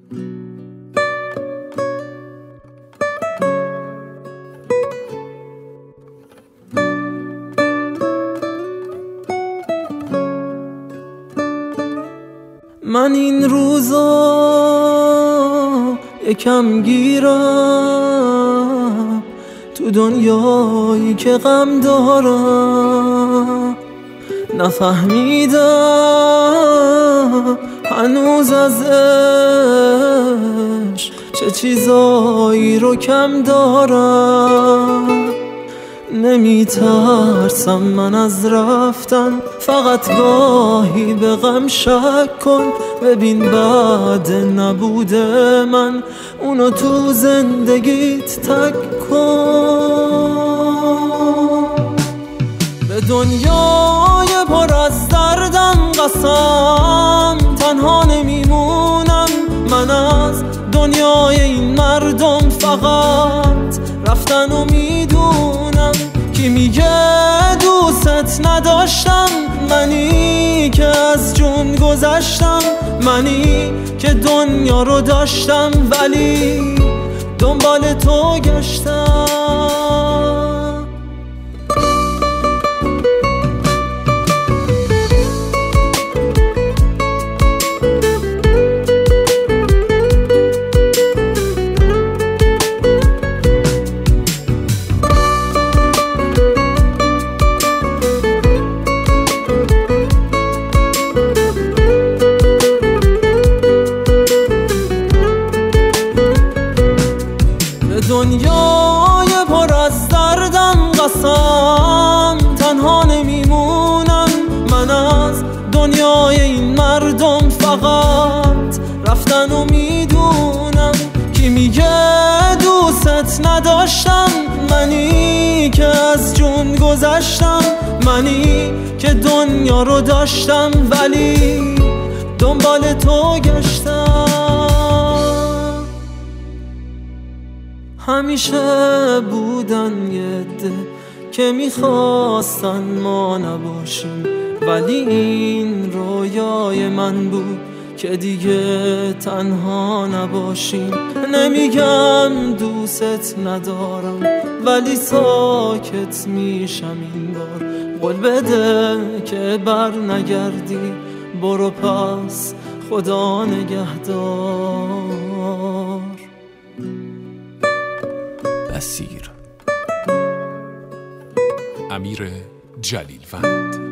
من این روزا یکم گیرم تو دنیایی که غم دارم، نفهمیدم هنوز ازش چه چیزایی رو کم دارم. نمیترسم من از رفتن، فقط گاهی به غم شک کن. ببین بعد نبوده من اونو تو زندگیت تک کن. به دنیای پر از دردم قسم تنها نمیمونم. من از دنیای این مردم فقط رفتن و میدونم. کی میگه دوست نداشتم؟ منی که از جون گذشتم، منی که دنیا رو داشتم ولی دنبال تو گشتم. دنیای پر از دردم قسم تنها نمیمونم. من از دنیای این مردم فقط رفتن و میدونم. کی میگه دوست نداشتم؟ منی که از جون گذشتم، منی که دنیا رو داشتم ولی دنبال تو گشتم. همیشه بودن یه عده که میخواستن ما نباشیم، ولی این رویای من بود که دیگه تنها نباشیم. نمیگم دوست ندارم ولی ساکت میشم این بار. قول بده که بر نگردی، برو پس خدا نگهدار. اسیر امیر جلیلوند.